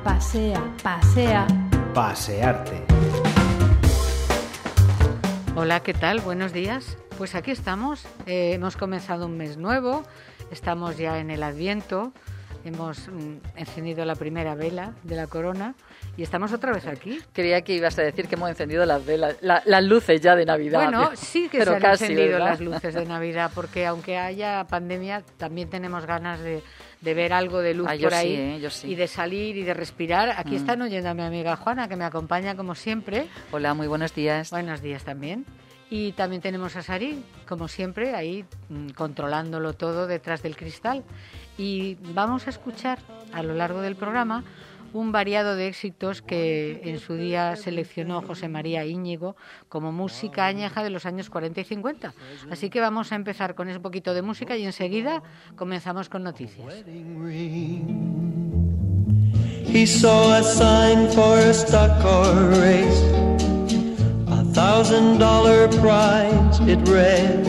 pasea, pasea. Pasearte. Hola, ¿qué tal? Buenos días. Pues aquí estamos, hemos comenzado un mes nuevo, estamos ya en el Adviento, hemos encendido la primera vela de la corona y estamos otra vez aquí. Creía que ibas a decir que hemos encendido las velas, las luces ya de Navidad. Bueno, sí que pero se han casi, encendido ¿verdad? las luces de Navidad, porque aunque haya pandemia, también tenemos ganas de ver algo de luz yo por ahí, sí, yo sí. y de salir y de respirar. Aquí están oyendo a mi amiga Juana, que me acompaña como siempre. Hola, muy buenos días. Buenos días también. Y también tenemos a Sari, como siempre, ahí controlándolo todo detrás del cristal. Y vamos a escuchar a lo largo del programa un variado de éxitos que en su día seleccionó José María Íñigo como música añeja de los años 40 y 50. Así que vamos a empezar con ese poquito de música y enseguida comenzamos con noticias. He saw a sign for a stock car race, $1,000 prize it read.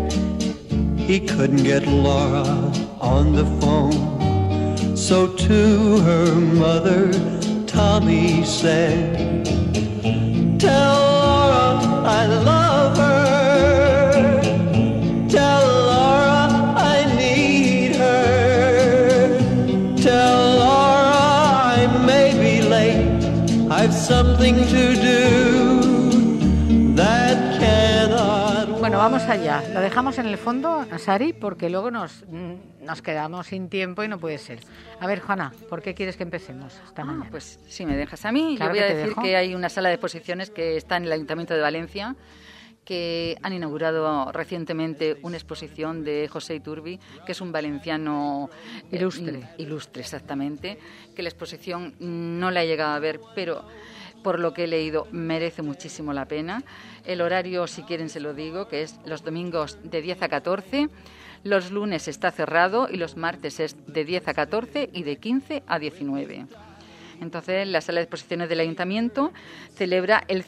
He couldn't get Laura on the phone, so to her mother Tommy said, "Tell Laura I love her, tell Laura I need her, tell Laura I may be late, I've something to do that cannot wait." Bueno, vamos allá. Lo dejamos en el fondo, a Sari, porque luego nos quedamos sin tiempo y no puede ser. A ver, Juana, ¿por qué quieres que empecemos esta mañana? Pues si me dejas a mí, Claro yo voy a que te decir dejo. que hay una sala de exposiciones que está en el Ayuntamiento de Valencia, que han inaugurado recientemente una exposición de José Iturbi, que es un valenciano Ilustre. ilustre, exactamente, que la exposición no la he llegado a ver, pero por lo que he leído merece muchísimo la pena. El horario, si quieren se lo digo, que es los domingos de 10 a 14, los lunes está cerrado y los martes es de 10 a 14 y de 15 a 19. Entonces, la sala de exposiciones del Ayuntamiento celebra el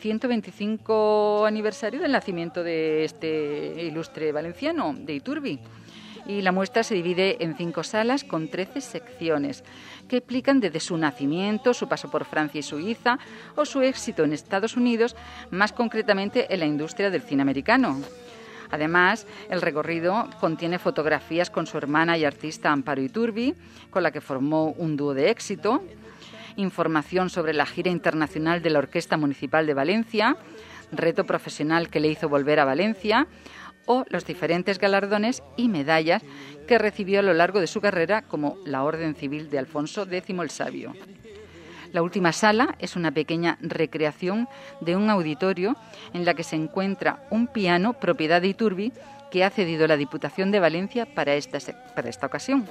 125 aniversario del nacimiento de este ilustre valenciano, de Iturbi. Y la muestra se divide en 5 salas con 13 secciones que explican desde su nacimiento, su paso por Francia y Suiza o su éxito en Estados Unidos, más concretamente en la industria del cine americano. Además, el recorrido contiene fotografías con su hermana y artista Amparo Iturbi, con la que formó un dúo de éxito, información sobre la gira internacional de la Orquesta Municipal de Valencia, reto profesional que le hizo volver a Valencia, o los diferentes galardones y medallas que recibió a lo largo de su carrera, como la Orden Civil de Alfonso X el Sabio. La última sala es una pequeña recreación de un auditorio en la que se encuentra un piano propiedad de Iturbi que ha cedido la Diputación de Valencia para esta ocasión.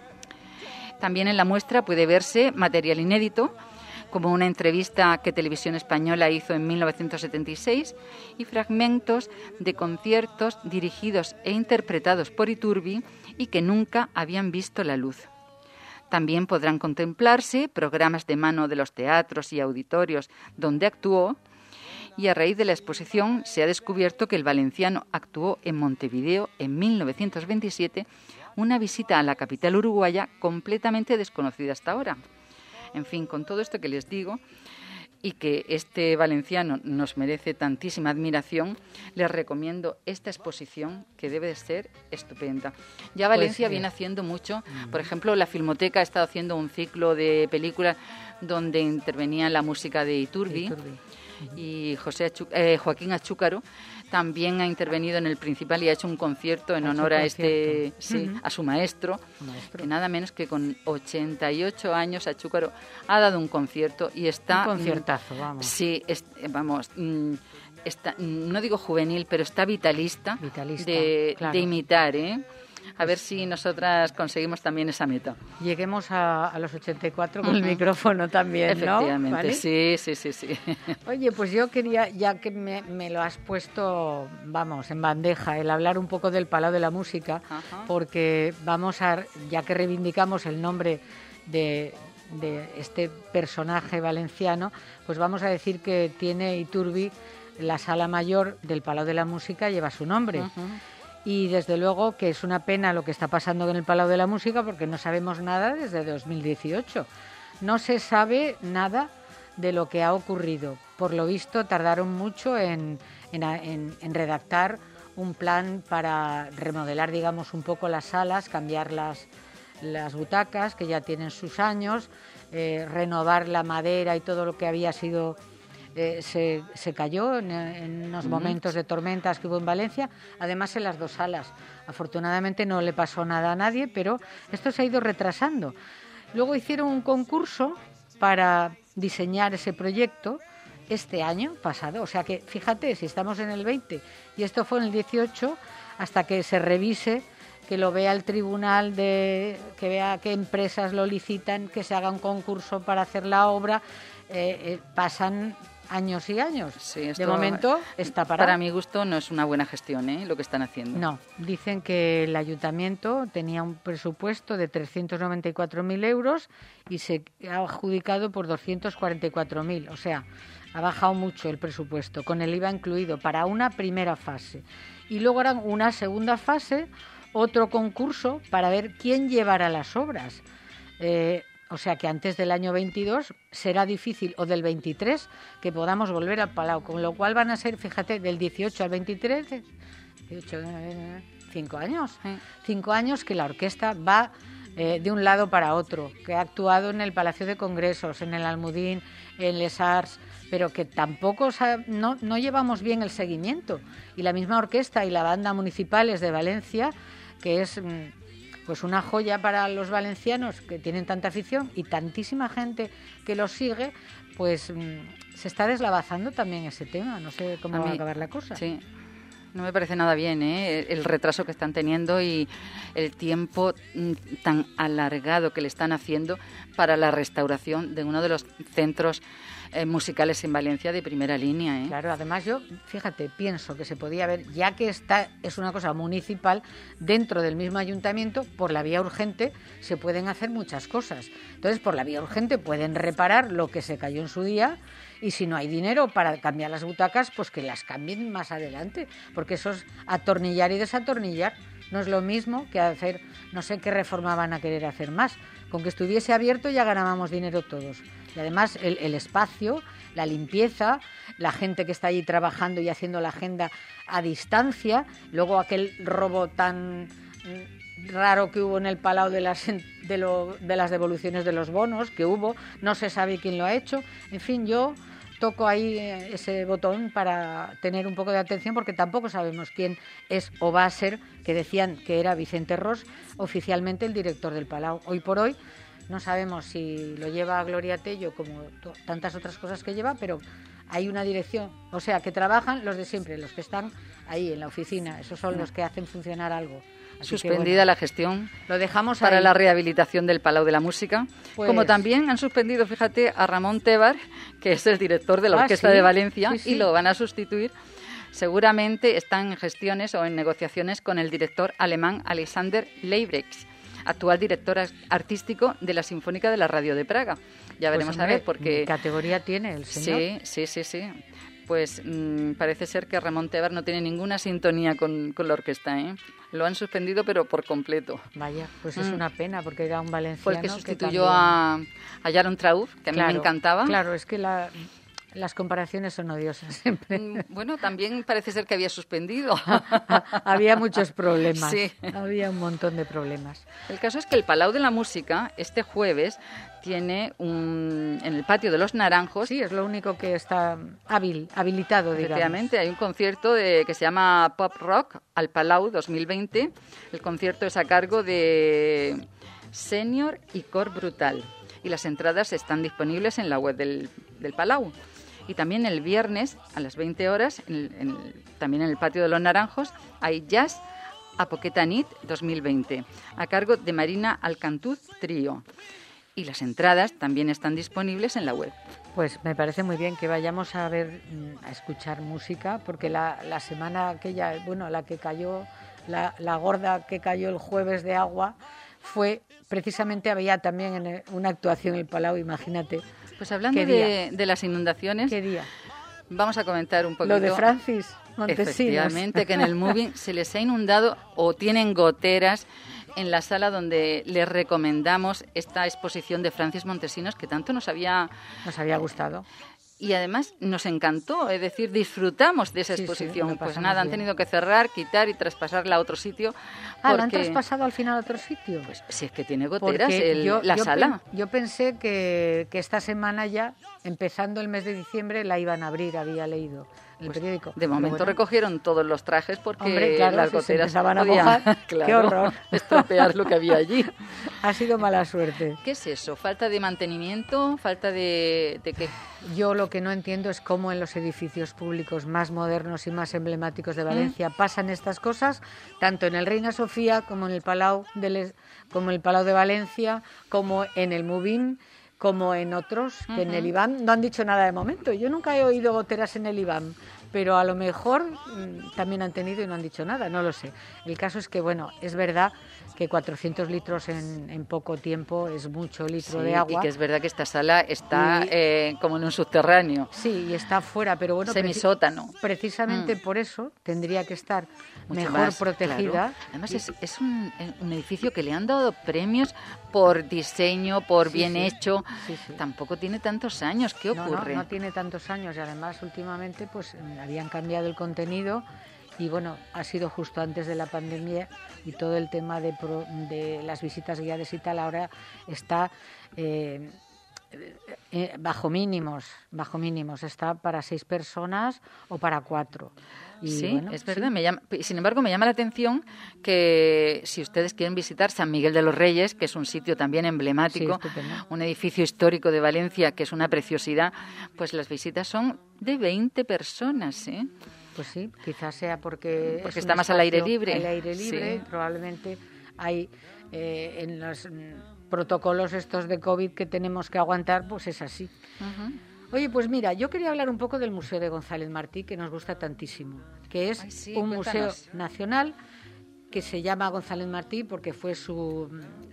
También en la muestra puede verse material inédito, como una entrevista que Televisión Española hizo en 1976 y fragmentos de conciertos dirigidos e interpretados por Iturbi y que nunca habían visto la luz. También podrán contemplarse programas de mano de los teatros y auditorios donde actuó, y a raíz de la exposición se ha descubierto que el valenciano actuó en Montevideo en 1927, una visita a la capital uruguaya completamente desconocida hasta ahora. En fin, con todo esto que les digo y que este valenciano nos merece tantísima admiración, les recomiendo esta exposición que debe de ser estupenda. Ya Valencia viene haciendo mucho. Por ejemplo, la Filmoteca ha estado haciendo un ciclo de películas donde intervenía la música de Iturbi. Y Joaquín Achúcaro también ha intervenido en el principal y ha hecho un concierto en honor a a su maestro, que nada menos que con 88 años Achúcaro ha dado un concierto y está... Un conciertazo, vamos. Sí, está, no digo juvenil, pero está vitalista de imitar, ¿eh? A ver si nosotras conseguimos también esa meta. Lleguemos a los 84 con el micrófono también, ¿no? Efectivamente, ¿Vale? Sí. Oye, pues yo quería, ya que me lo has puesto, vamos, en bandeja, el hablar un poco del Palau de la Música, porque vamos a, ya que reivindicamos el nombre de este personaje valenciano, pues vamos a decir que tiene Iturbi, la sala mayor del Palau de la Música lleva su nombre. Y desde luego que es una pena lo que está pasando en el Palau de la Música, porque no sabemos nada desde 2018. no se sabe nada de lo que ha ocurrido. Por lo visto, tardaron mucho en redactar un plan para remodelar, digamos, un poco las salas, cambiar las butacas, que ya tienen sus años, renovar la madera y todo lo que había sido... se cayó en unos momentos de tormentas que hubo en Valencia, además en las dos salas. Afortunadamente no le pasó nada a nadie, pero esto se ha ido retrasando. Luego hicieron un concurso para diseñar ese proyecto este año pasado, o sea que fíjate, si estamos en el 20 y esto fue en el 18, hasta que se revise, que lo vea el tribunal, que vea qué empresas lo licitan, que se haga un concurso para hacer la obra, pasan años y años. Sí, de momento está parado. Para mi gusto no es una buena gestión, lo que están haciendo. No, dicen que el ayuntamiento tenía un presupuesto de 394.000 euros y se ha adjudicado por 244.000, o sea, ha bajado mucho el presupuesto, con el IVA incluido, para una primera fase. Y luego harán una segunda fase, otro concurso para ver quién llevará las obras. O sea que antes del año 22 será difícil, o del 23, que podamos volver al Palau, con lo cual van a ser, fíjate, del 18 al 23, 5 años. 5 años que la orquesta va de un lado para otro, que ha actuado en el Palacio de Congresos, en el Almudín, en Les Arts, pero que tampoco no llevamos bien el seguimiento. Y la misma orquesta y la banda municipales de Valencia, que es pues una joya para los valencianos que tienen tanta afición y tantísima gente que los sigue, pues se está deslavazando también ese tema. No sé cómo va a acabar la cosa. Sí. No me parece nada bien el retraso que están teniendo y el tiempo tan alargado que le están haciendo para la restauración de uno de los centros musicales en Valencia de primera línea. Claro, además yo, fíjate, pienso que se podía ver, ya que es una cosa municipal, dentro del mismo ayuntamiento, por la vía urgente se pueden hacer muchas cosas. Entonces, por la vía urgente pueden reparar lo que se cayó en su día. Y si no hay dinero para cambiar las butacas, pues que las cambien más adelante, porque eso es atornillar y desatornillar. No es lo mismo que hacer, no sé qué reforma van a querer hacer más. Con que estuviese abierto ya ganábamos dinero todos. Y además el espacio, la limpieza, la gente que está allí trabajando y haciendo la agenda a distancia, luego aquel robo tan raro que hubo en el Palau de las devoluciones de los bonos, que hubo, no se sabe quién lo ha hecho. En fin, yo toco ahí ese botón para tener un poco de atención, porque tampoco sabemos quién es o va a ser, que decían que era Vicente Ros, oficialmente el director del Palau. Hoy por hoy no sabemos si lo lleva Gloria Tello, como tantas otras cosas que lleva, pero hay una dirección, o sea, que trabajan los de siempre, los que están ahí en la oficina, esos son los que hacen funcionar algo. Así suspendida la gestión, lo dejamos para ahí. La rehabilitación del Palau de la Música, pues... como también han suspendido, fíjate, a Ramón Tebar, que es el director de la Orquesta de Valencia, y lo van a sustituir. Seguramente están en gestiones o en negociaciones con el director alemán Alexander Leibrechts, actual director artístico de la Sinfónica de la Radio de Praga. Ya veremos, pues, hombre, a ver, porque... ¿qué categoría tiene el señor? Sí. Pues parece ser que Ramón Tebar no tiene ninguna sintonía con la orquesta, Lo han suspendido, pero por completo. Vaya, pues es una pena, porque era un valenciano. Fue el que sustituyó a Jaron Traub, que a mí me encantaba. Claro, es que las comparaciones son odiosas siempre. Bueno, también parece ser que había suspendido. Había muchos problemas. Sí. Había un montón de problemas. El caso es que el Palau de la Música, este jueves, tiene en el Patio de los Naranjos... Sí, es lo único que está habilitado, digamos. Efectivamente, hay un concierto que se llama Pop Rock al Palau 2020. El concierto es a cargo de Senior y Cor Brutal. Y las entradas están disponibles en la web del Palau. Y también el viernes a las 20 horas, también en el Patio de los Naranjos, hay Jazz a Poqueta Nit 2020, a cargo de Marina Alcantuz Trío. Y las entradas también están disponibles en la web. Pues me parece muy bien que vayamos a escuchar música, porque la semana aquella, la que cayó, la gorda que cayó el jueves de agua, precisamente había también una actuación en el Palau, imagínate. Pues hablando de las inundaciones, ¿qué día? Vamos a comentar un poquito. Lo de Francis Montesinos. Efectivamente, que en el Moving se les ha inundado o tienen goteras en la sala donde les recomendamos esta exposición de Francis Montesinos que tanto nos había gustado. Y además nos encantó, es decir, disfrutamos de esa exposición. Pues nada, han tenido que cerrar, quitar y traspasarla a otro sitio. ¿La han traspasado al final a otro sitio? Pues si es que tiene goteras la sala. Yo pensé que esta semana ya, empezando el mes de diciembre, la iban a abrir, había leído en el periódico. De momento recogieron todos los trajes porque hombre, claro, las goteras empezaban a mojar. Claro, ¡qué horror! Estropear lo que había allí. Ha sido mala suerte. ¿Qué es eso? ¿Falta de mantenimiento? ¿Falta de qué? Yo lo que no entiendo es cómo en los edificios públicos más modernos y más emblemáticos de Valencia pasan estas cosas, tanto en el Reina Sofía como en el Palau de Valencia, como en el Mubin, como en otros, que en el IBAM no han dicho nada de momento. Yo nunca he oído goteras en el IBAM, pero a lo mejor también han tenido y no han dicho nada, no lo sé. El caso es que, bueno, es verdad que 400 litros en poco tiempo es mucho litro de agua. Y que es verdad que esta sala está como en un subterráneo. Sí, y está fuera, pero bueno, semisótano. Precisamente por eso tendría que estar mucho mejor más protegida. Claro. Además es un edificio que le han dado premios por diseño, por bien hecho. Sí. Tampoco tiene tantos años. ¿Qué ocurre? No tiene tantos años y además últimamente pues habían cambiado el contenido. Y bueno, ha sido justo antes de la pandemia y todo el tema de las visitas guiadas y tal ahora está bajo mínimos, está para 6 personas o para 4. Y sí, bueno, es verdad. Sin embargo, me llama la atención que si ustedes quieren visitar San Miguel de los Reyes, que es un sitio también emblemático, un edificio histórico de Valencia que es una preciosidad, pues las visitas son de 20 personas, ¿eh? Pues sí, quizás sea porque está más al aire libre. Al aire libre, probablemente hay en los protocolos estos de COVID que tenemos que aguantar, pues es así. Oye, pues mira, yo quería hablar un poco del Museo de González Martí, que nos gusta tantísimo, que es un museo nacional que se llama González Martí porque fue su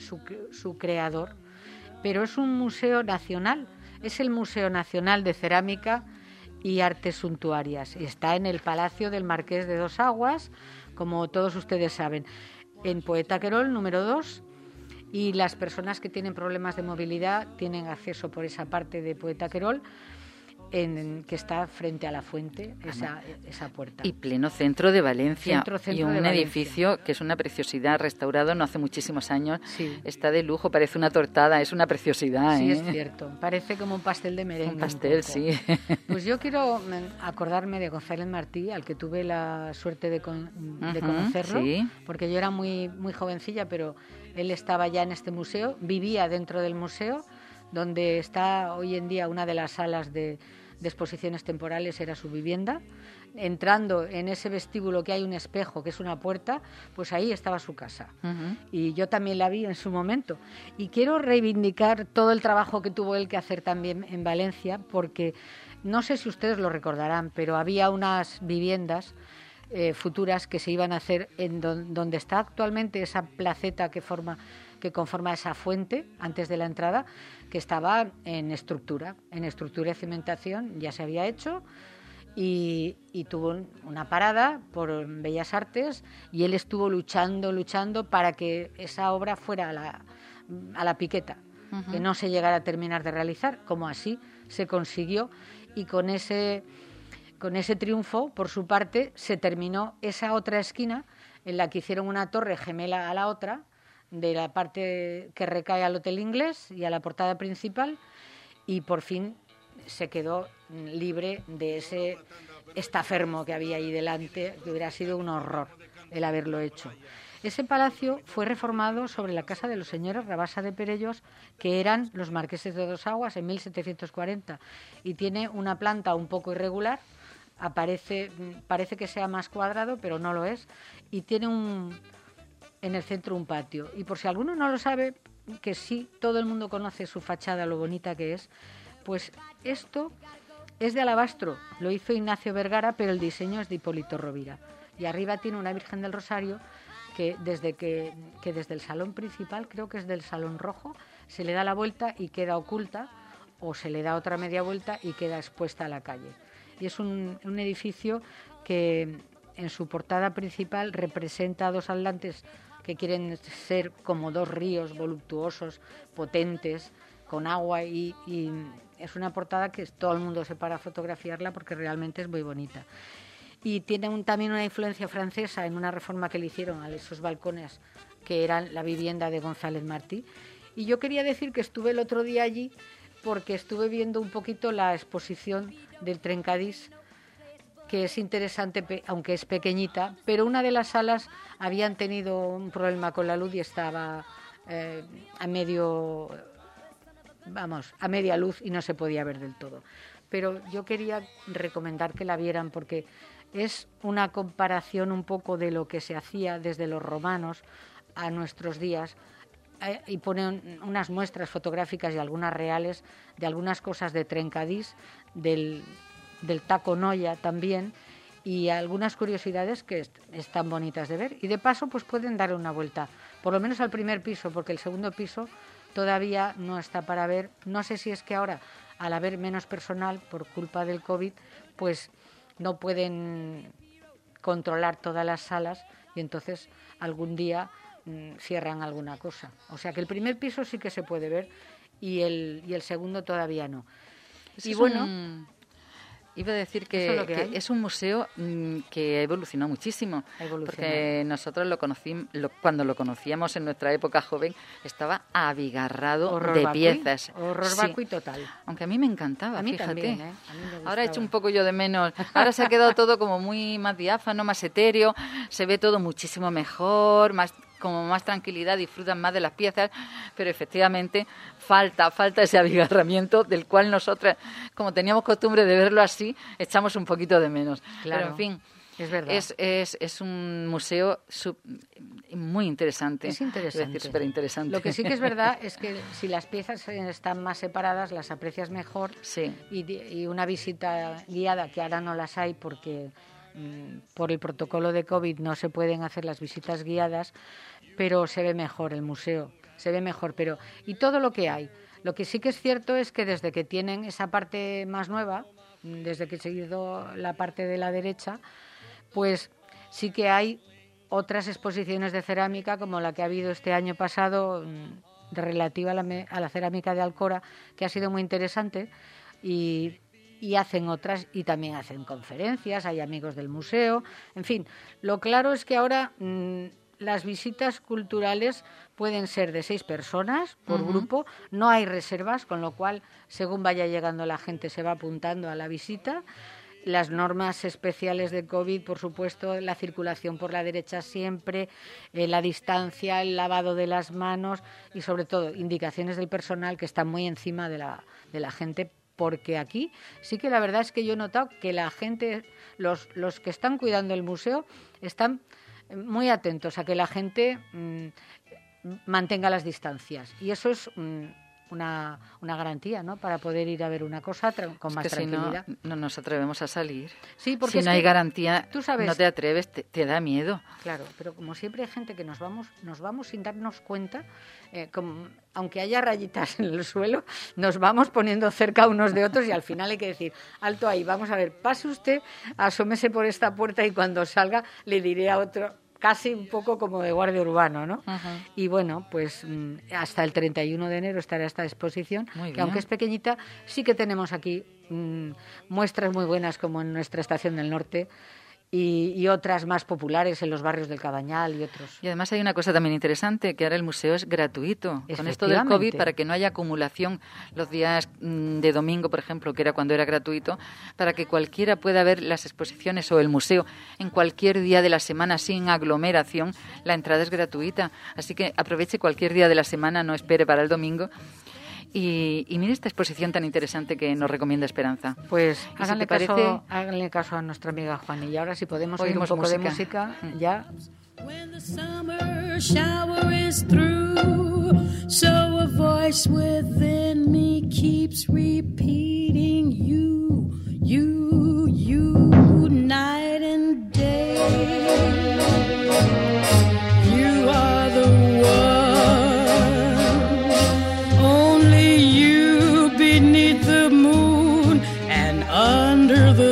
creador, pero es un museo nacional, es el Museo Nacional de Cerámica y Artes Suntuarias. Está en el Palacio del Marqués de Dos Aguas, como todos ustedes saben, en Poeta Querol, número 2, y las personas que tienen problemas de movilidad tienen acceso por esa parte de Poeta Querol, que está frente a la fuente, esa puerta. Y pleno centro de Valencia. Centro y un de Valencia. edificio que es una preciosidad, restaurado no hace muchísimos años. Sí. Está de lujo, parece una tortada, es una preciosidad. Sí, es cierto. Parece como un pastel de merengue. Un pastel, sí. Pues yo quiero acordarme de González Martí, al que tuve la suerte de conocerlo, porque yo era muy, muy jovencilla, pero él estaba ya en este museo, vivía dentro del museo, donde está hoy en día una de las salas de exposiciones temporales, era su vivienda. Entrando en ese vestíbulo que hay un espejo, que es una puerta, pues ahí estaba su casa. Y yo también la vi en su momento. Y quiero reivindicar todo el trabajo que tuvo él que hacer también en Valencia, porque no sé si ustedes lo recordarán, pero había unas viviendas futuras que se iban a hacer en donde está actualmente esa placeta que conforma esa fuente antes de la entrada, que estaba en estructura de cimentación, ya se había hecho y tuvo una parada por Bellas Artes y él estuvo luchando para que esa obra fuera a la piqueta, que no se llegara a terminar de realizar, como así se consiguió, y con ese triunfo, por su parte, se terminó esa otra esquina en la que hicieron una torre gemela a la otra, de la parte que recae al Hotel Inglés y a la portada principal, y por fin se quedó libre de ese estafermo que había ahí delante, que hubiera sido un horror el haberlo hecho. Ese palacio fue reformado sobre la casa de los señores Rabasa de Perellos, que eran los marqueses de Dos Aguas, en 1740, y tiene una planta un poco irregular. Parece que sea más cuadrado, pero no lo es, y tiene en el centro un patio. Y por si alguno no lo sabe, que sí, todo el mundo conoce su fachada, lo bonita que es, pues esto es de alabastro, lo hizo Ignacio Vergara, pero el diseño es de Hipólito Rovira. Y arriba tiene una Virgen del Rosario que desde el salón principal, creo que es del Salón Rojo, se le da la vuelta y queda oculta, o se le da otra media vuelta y queda expuesta a la calle. Y es un edificio que en su portada principal representa a dos atlantes que quieren ser como dos ríos voluptuosos, potentes, con agua, y es una portada que todo el mundo se para a fotografiarla porque realmente es muy bonita. Y tiene también una influencia francesa en una reforma que le hicieron a esos balcones que eran la vivienda de González Martí. Y yo quería decir que estuve el otro día allí porque estuve viendo un poquito la exposición del Trencadís, que es interesante, aunque es pequeñita, pero una de las salas habían tenido un problema con la luz y estaba a media luz y no se podía ver del todo. Pero yo quería recomendar que la vieran porque es una comparación un poco de lo que se hacía desde los romanos a nuestros días, y ponen unas muestras fotográficas y algunas reales de algunas cosas de Trencadís, del Taco Noia también, y algunas curiosidades que están bonitas de ver. Y de paso pues pueden dar una vuelta, por lo menos al primer piso, porque el segundo piso todavía no está para ver. No sé si es que ahora, al haber menos personal por culpa del COVID, pues no pueden controlar todas las salas y entonces algún día cierran alguna cosa. O sea que el primer piso sí que se puede ver y el segundo todavía no. Y bueno, iba a decir que es un museo que ha evolucionado muchísimo. Porque nosotros cuando lo conocíamos en nuestra época joven, estaba abigarrado horror de vacui, piezas. Horror vacui total. Aunque a mí me encantaba, a mí fíjate. También, A mí me gustaba. Ahora he hecho un poco yo de menos. Ahora se ha quedado todo como muy más diáfano, más etéreo. Se ve todo muchísimo mejor, como más tranquilidad, disfrutan más de las piezas, pero efectivamente falta ese abigarramiento del cual nosotras, como teníamos costumbre de verlo así, echamos un poquito de menos. Claro, pero en fin, es verdad. Es un museo muy interesante. Es interesante. Es decir, súper interesante. Lo que sí que es verdad es que si las piezas están más separadas, las aprecias mejor. Sí. Y una visita guiada, que ahora no las hay porque por el protocolo de COVID no se pueden hacer las visitas guiadas, pero se ve mejor el museo, se ve mejor. Y todo lo que hay. Lo que sí que es cierto es que desde que tienen esa parte más nueva, desde que he seguido la parte de la derecha, pues sí que hay otras exposiciones de cerámica, como la que ha habido este año pasado, relativa a la cerámica de Alcora, que ha sido muy interesante, y hacen otras, y también hacen conferencias, hay amigos del museo, en fin. Lo claro es que ahora las visitas culturales pueden ser de 6 personas por grupo, no hay reservas, con lo cual según vaya llegando la gente se va apuntando a la visita. Las normas especiales de COVID, por supuesto, la circulación por la derecha siempre, la distancia, el lavado de las manos y sobre todo indicaciones del personal que están muy encima de la gente, porque aquí sí que la verdad es que yo he notado que la gente, los que están cuidando el museo, están muy atentos a que la gente mantenga las distancias, y eso es una garantía, ¿no?, para poder ir a ver una cosa con más tranquilidad. Si no nos atrevemos a salir. Sí, porque si no hay garantía, tú sabes, no te atreves, te da miedo. Claro, pero como siempre hay gente que nos vamos sin darnos cuenta, aunque haya rayitas en el suelo, nos vamos poniendo cerca unos de otros y al final hay que decir, alto ahí, vamos a ver, pase usted, asómese por esta puerta y cuando salga le diré a otro, casi un poco como de guardia urbano, ¿no? Ajá. Y bueno, pues hasta el 31 de enero estará esta exposición, que aunque es pequeñita, sí que tenemos aquí muestras muy buenas, como en nuestra Estación del Norte, y otras más populares en los barrios del Cabañal y otros. Y además hay una cosa también interesante, que ahora el museo es gratuito. Con esto del COVID, para que no haya acumulación los días de domingo, por ejemplo, que era cuando era gratuito, para que cualquiera pueda ver las exposiciones o el museo en cualquier día de la semana sin aglomeración, la entrada es gratuita. Así que aproveche cualquier día de la semana, no espere para el domingo. Y mire esta exposición tan interesante que nos recomienda Esperanza. Pues háganle caso a nuestra amiga Juani. Y ahora si podemos oír un poco de música, ya. When the summer shower is through, so a voice within me keeps repeating you, night and day. You are the one, only you beneath the moon and under the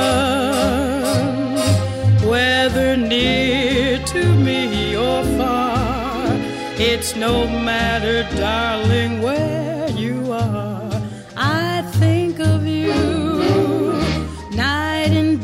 sun, whether near to me or far. It's no matter, darling, where you are. I think of you night and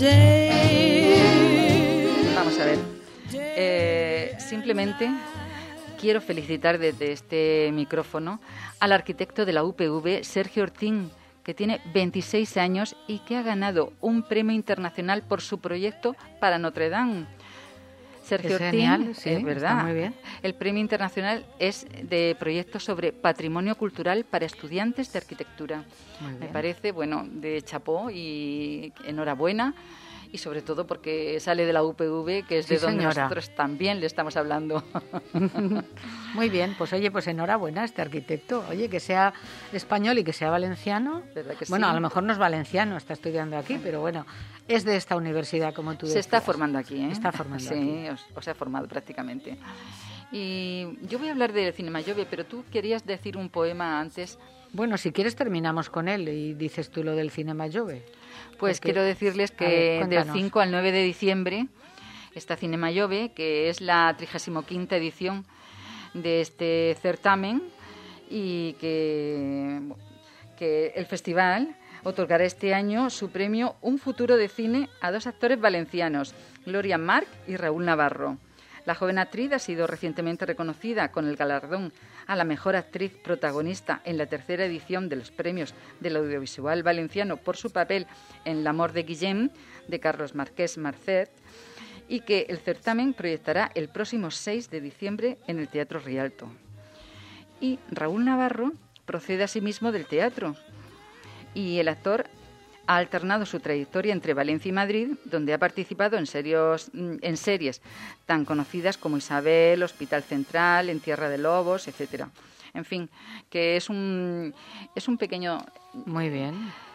day. Vamos a ver. Simplemente quiero felicitar desde este micrófono al arquitecto de la UPV, Sergio Ortín, que tiene 26 años y que ha ganado un premio internacional por su proyecto para Notre Dame. Sergio Ortín, genial, sí, ¿verdad? está muy bien. El premio internacional es de proyectos sobre patrimonio cultural para estudiantes de arquitectura. Muy bien. Me parece, bueno, de chapó y enhorabuena. Y sobre todo porque sale de la UPV, que es de Sí, donde señora. nosotros también le estamos hablando. Muy bien, pues oye, pues enhorabuena a este arquitecto. Oye, que sea español y que sea valenciano. ¿Verdad que Bueno, sí? a lo mejor no es valenciano, está estudiando aquí, pero bueno, es de esta universidad, como tú Se decías. está formando aquí, ¿eh? Está formando sí, aquí. o se ha formado prácticamente. Y yo voy a hablar del Cinema Jove, pero tú querías decir un poema antes. Bueno, si quieres terminamos con él y dices tú lo del Cinema Jove. Pues Porque- quiero decirles A que ver, del cuéntanos. 5 al 9 de diciembre está Cinema Jove, que es la 35ª edición de este certamen y que el festival otorgará este año su premio Un futuro de cine a 2 actores valencianos, Gloria Marc y Raúl Navarro. La joven actriz ha sido recientemente reconocida con el galardón a la mejor actriz protagonista en la 3ª edición de los premios del audiovisual valenciano por su papel en L'amor de Guillem, de Carlos Marqués Marcet, y que el certamen proyectará el próximo 6 de diciembre en el Teatro Rialto. Y Raúl Navarro procede asimismo del teatro, y el actor ha alternado su trayectoria entre Valencia y Madrid, donde ha participado en series tan conocidas como Isabel, Hospital Central, En Tierra de Lobos, etcétera. En fin, que es un pequeño... Muy bien.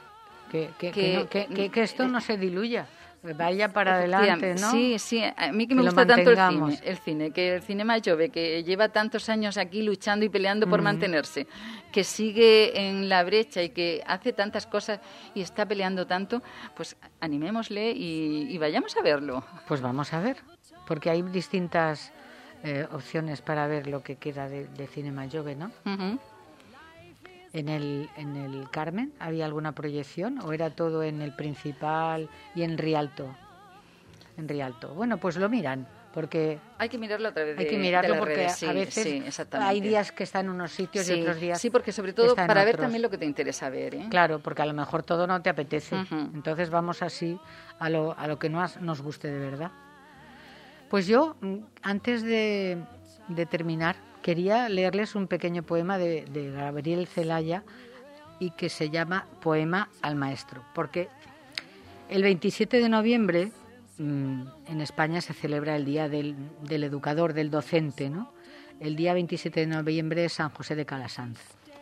Que esto no se diluya. Vaya para Efectivamente, adelante, ¿no? Sí, sí. A mí que me Que lo gusta tanto mantengamos. el cine, que el Cinema Jove, que lleva tantos años aquí luchando y peleando por mantenerse, que sigue en la brecha y que hace tantas cosas y está peleando tanto, pues animémosle y vayamos a verlo. Pues vamos a ver, porque hay distintas opciones para ver lo que queda de Cinema Jove, ¿no? Ujú. ¿En el Carmen había alguna proyección o era todo en el Principal y en Rialto? En Rialto. Bueno, pues lo miran, porque Hay que mirarlo a través hay que de mirarlo las porque redes. Sí, a veces sí, exactamente. hay días que está en unos sitios y Sí, otros días sí, porque sobre todo está en para ver otros. también lo que te interesa ver, ¿eh? Claro, porque a lo mejor todo no te apetece. Ujú. Entonces vamos así a lo que nos guste de verdad. Pues yo, antes de terminar, quería leerles un pequeño poema de Gabriel Celaya y que se llama Poema al Maestro, porque el 27 de noviembre en España se celebra el Día del Educador, del Docente, ¿no? El día 27 de noviembre es San José de Calasanz.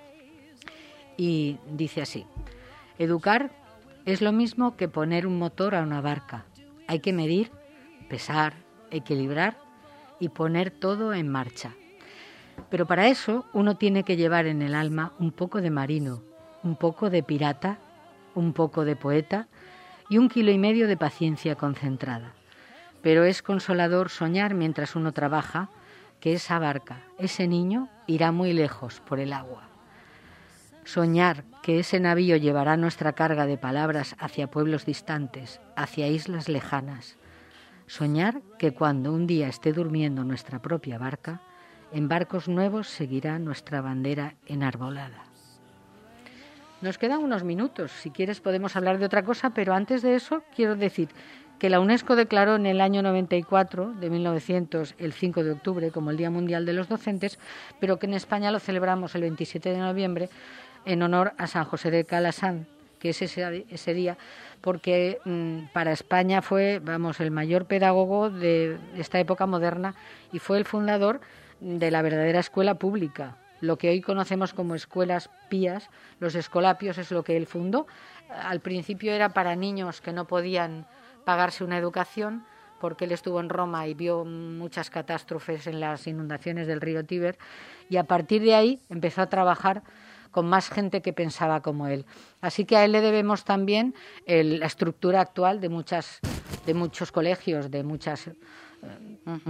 Y dice así: educar es lo mismo que poner un motor a una barca. Hay que medir, pesar, equilibrar y poner todo en marcha. Pero para eso uno tiene que llevar en el alma un poco de marino, un poco de pirata, un poco de poeta y 1,5 kilos de paciencia concentrada. Pero es consolador soñar mientras uno trabaja que esa barca, ese niño, irá muy lejos por el agua. Soñar que ese navío llevará nuestra carga de palabras hacia pueblos distantes, hacia islas lejanas. Soñar que cuando un día esté durmiendo nuestra propia barca, en barcos nuevos seguirá nuestra bandera enarbolada. Nos quedan unos minutos, si quieres podemos hablar de otra cosa, pero antes de eso quiero decir que la UNESCO declaró en el año 94, de 1900, el 5 de octubre, como el Día Mundial de los Docentes, pero que en España lo celebramos el 27 de noviembre en honor a San José de Calasanz, que es ese día, porque para España fue, el mayor pedagogo de esta época moderna y fue el fundador de la verdadera escuela pública. Lo que hoy conocemos como escuelas pías, los escolapios, es lo que él fundó. Al principio era para niños que no podían pagarse una educación, porque él estuvo en Roma y vio muchas catástrofes en las inundaciones del río Tíber, y a partir de ahí empezó a trabajar con más gente que pensaba como él. Así que a él le debemos también la estructura actual de muchos colegios, de muchas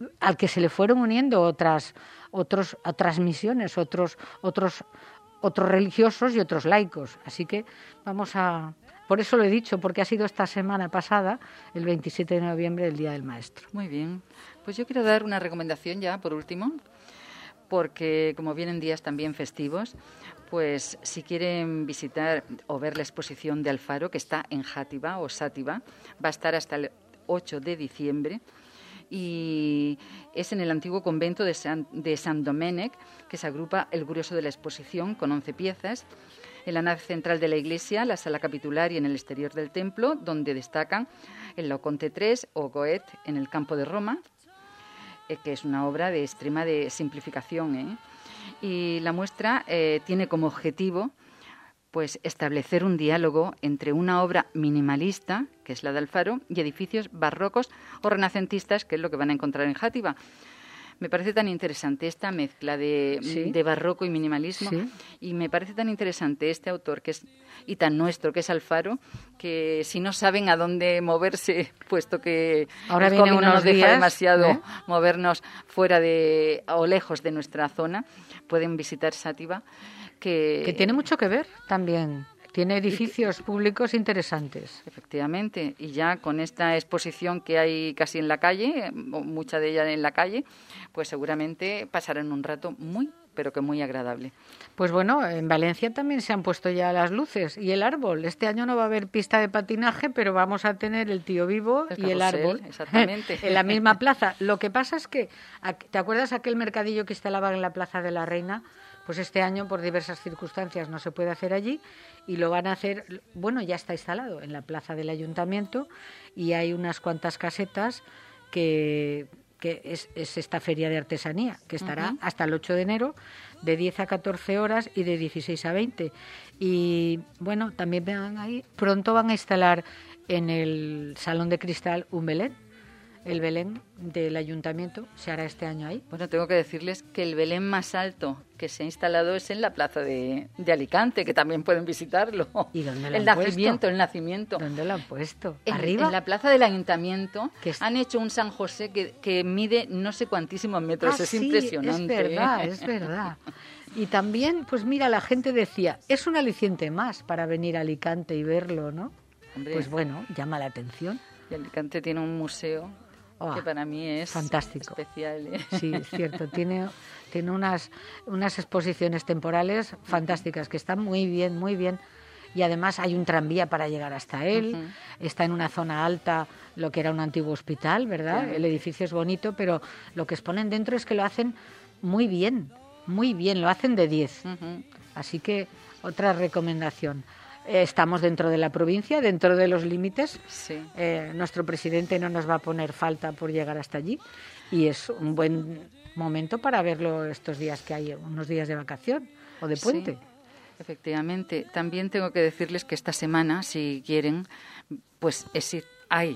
al que se le fueron uniendo otras misiones, otros religiosos y otros laicos. Así que por eso lo he dicho, porque ha sido esta semana pasada, el 27 de noviembre, el Día del Maestro. Muy bien. Pues yo quiero dar una recomendación ya, por último, porque como vienen días también festivos, pues si quieren visitar o ver la exposición de Alfaro, que está en Játiva o Sátiva, va a estar hasta el 8 de diciembre, y es en el antiguo convento de San Domènec, que se agrupa el grueso de la exposición con 11 piezas. En la nave central de la iglesia, la sala capitular y en el exterior del templo, donde destacan el Laoconte III o Goethe en el campo de Roma, que es una obra de extrema de simplificación. Y la muestra tiene como objetivo pues establecer un diálogo entre una obra minimalista, que es la de Alfaro, y edificios barrocos o renacentistas, que es lo que van a encontrar en Játiva. Me parece tan interesante esta mezcla de barroco y minimalismo, y me parece tan interesante este autor y tan nuestro, que es Alfaro, que si no saben a dónde moverse, puesto que ahora el COVID no nos deja días, demasiado movernos fuera o lejos de nuestra zona, pueden visitar Sátiva, que tiene mucho que ver también. Tiene edificios públicos interesantes. Efectivamente, y ya con esta exposición que hay casi en la calle, mucha de ella en la calle, pues seguramente pasarán un rato pero que muy agradable. Pues bueno, en Valencia también se han puesto ya las luces y el árbol. Este año no va a haber pista de patinaje, pero vamos a tener el tío vivo y el árbol. Exactamente. En la misma plaza. Lo que pasa es que, ¿te acuerdas aquel mercadillo que instalaban en la Plaza de la Reina? Pues este año, por diversas circunstancias, no se puede hacer allí y lo van a hacer, bueno, ya está instalado en la plaza del Ayuntamiento y hay unas cuantas casetas que es esta feria de artesanía, que estará hasta el 8 de enero, de 10 a 14 horas y de 16 a 20. Y bueno, también pronto van a instalar en el Salón de Cristal un Belén. El Belén del Ayuntamiento se hará este año ahí. Bueno, tengo que decirles que el Belén más alto que se ha instalado es en la plaza de Alicante, que también pueden visitarlo. ¿Y dónde lo han puesto? El nacimiento. ¿Dónde lo han puesto? ¿Arriba? En la plaza del Ayuntamiento han hecho un San José que mide no sé cuantísimos metros. Es impresionante. Es verdad. Y también, pues mira, la gente decía, es un aliciente más para venir a Alicante y verlo, ¿no? Hombre, pues bueno, llama la atención. Y Alicante tiene un museo que para mí es fantástico, especial. Sí, es cierto. Tiene unas exposiciones temporales fantásticas que están muy bien, muy bien. Y además hay un tranvía para llegar hasta él. Está en una zona alta, lo que era un antiguo hospital, ¿verdad? El edificio es bonito, pero lo que exponen dentro es que lo hacen muy bien, lo hacen de 10. Así que otra recomendación. Estamos dentro de la provincia, dentro de los límites. Sí. Nuestro presidente no nos va a poner falta por llegar hasta allí y es un buen momento para verlo estos días que hay, unos días de vacación o de puente. Sí, efectivamente. También tengo que decirles que esta semana, si quieren, pues hay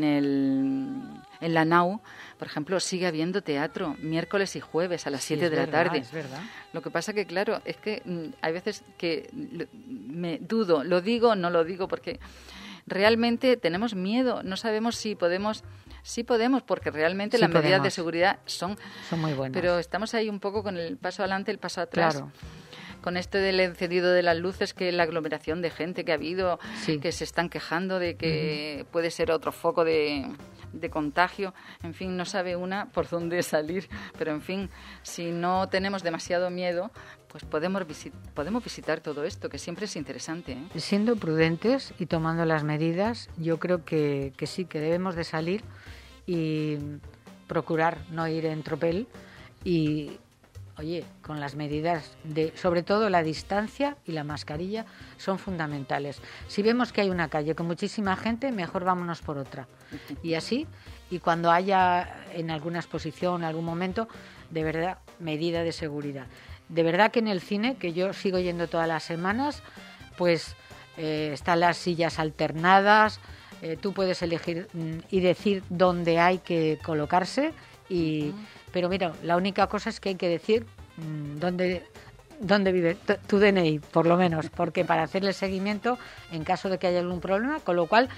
en la NAU, por ejemplo, sigue habiendo teatro miércoles y jueves a las 7 de la tarde. Es verdad. Lo que pasa que, claro, es que hay veces que me dudo, lo digo o no lo digo, porque realmente tenemos miedo, no sabemos si podemos. Sí podemos, porque realmente las medidas de seguridad son muy buenas. Pero estamos ahí un poco con el paso adelante, el paso atrás. Claro. Con esto del encendido de las luces, que la aglomeración de gente que ha habido, que se están quejando de que puede ser otro foco de contagio. En fin, no sabe una por dónde salir. Pero, en fin, si no tenemos demasiado miedo, pues podemos visitar todo esto, que siempre es interesante, ¿eh? Siendo prudentes y tomando las medidas, yo creo que sí, que debemos de salir y procurar no ir en tropel y... Oye, con las medidas sobre todo la distancia y la mascarilla son fundamentales. Si vemos que hay una calle con muchísima gente, mejor vámonos por otra. Y así, y cuando haya en alguna exposición, en algún momento, de verdad, medida de seguridad. De verdad que en el cine, que yo sigo yendo todas las semanas, pues están las sillas alternadas, tú puedes elegir y decir dónde hay que colocarse y... Pero mira, la única cosa es que hay que decir dónde vive tu DNI, por lo menos, porque para hacer el seguimiento en caso de que haya algún problema, con lo cual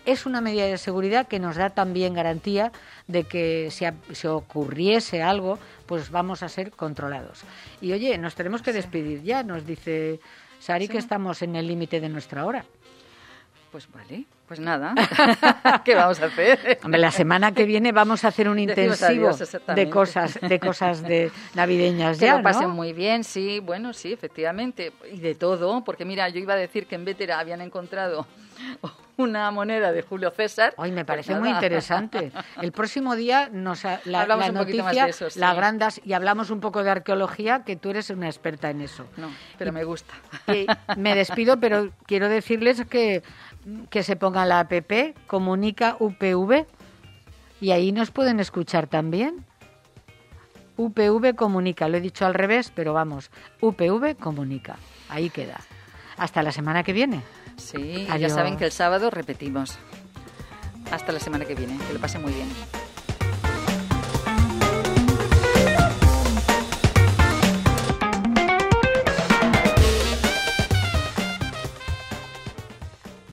es una medida de seguridad que nos da también garantía de que si ocurriese algo, pues vamos a ser controlados. Y oye, nos tenemos que despedir ya, nos dice Sari que estamos en el límite de nuestra hora. Pues vale, pues nada, ¿qué vamos a hacer? Hombre, la semana que viene vamos a hacer un intensivo adiós, de cosas de navideñas que ya, lo pasen ¿no? muy bien, sí, bueno, sí, efectivamente, y de todo, porque mira, yo iba a decir que en Vétera habían encontrado una moneda de Julio César. Hoy me parece pues muy nada. interesante. El próximo día Hablamos la un poquito noticia más de eso, sí. la agrandas y hablamos un poco de arqueología, que tú eres una experta en eso. No, pero me gusta. Y me despido, pero quiero decirles que se pongan la app Comunica UPV y ahí nos pueden escuchar también. UPV Comunica, lo he dicho al revés, pero vamos, UPV Comunica, ahí queda. Hasta la semana que viene. Sí, Adiós. ya saben que el sábado repetimos. Hasta la semana que viene, que lo pasen muy bien.